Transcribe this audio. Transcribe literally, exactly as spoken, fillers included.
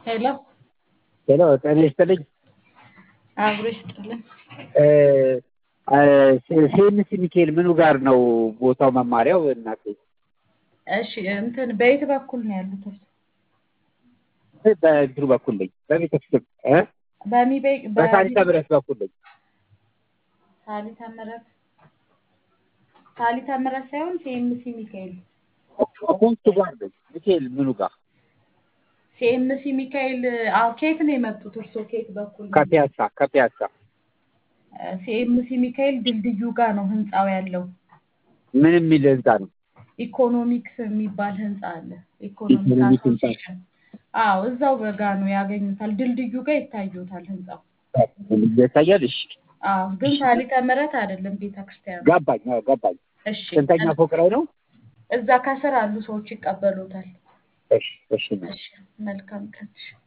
ሄሎ ሄሎ ጤና ይስጥልኝ። አብሮ ይስጥልን። እ እ ሴምሲ ሚካኤል ምኑ ጋር ነው ቦታው መማሪያው እናቴ? እሺ እንትን በየት በኩል ነው ያሉት? በእንትኑ በኩል ነኝ በቤተክርስቲያን እ በሚበይ በሳሊታ ምሕረት በኩል ነኝ። ሳሊታ ምሕረት ሳሊታ ምሕረት ሳይሆን ሴምሲ ሚካኤል ኮንቱ ጋር ነኝ። ሚካኤል ምኑ ጋር? ሴምሲ ሚካኤል አዎ። ከየት ነው የመጡት እርሶ? ከየት በኩል ነው? ከፒያሳ ከፒያሳ ሴምሲ ሚካኤል ድልድዩ ጋር ነው ህንጻው ያለው። ምን የሚል ህንጻ ነው? ኢኮኖሚክስ የሚባል ህንጻ አለ። ኢኮኖሚክስ አሶሲዬሽን አዎ፣ እዛው በጋ ነው ያገኙታል። ድልድዩ ጋር ይታዩታል ህንጻው። ይታያል። እሺ አዎ፣ ግን ሳሊታ ምሕረት አይደለም ቤተክርስቲያኑ። ገባኝ። አዎ ገባኝ። እሺ ስንተኛ ፎቅ ላይ ነው? እዛ ከስር አሉ ሰዎች ይቀበሉታል። እሺ እሺ እሺ መልካም ቀን።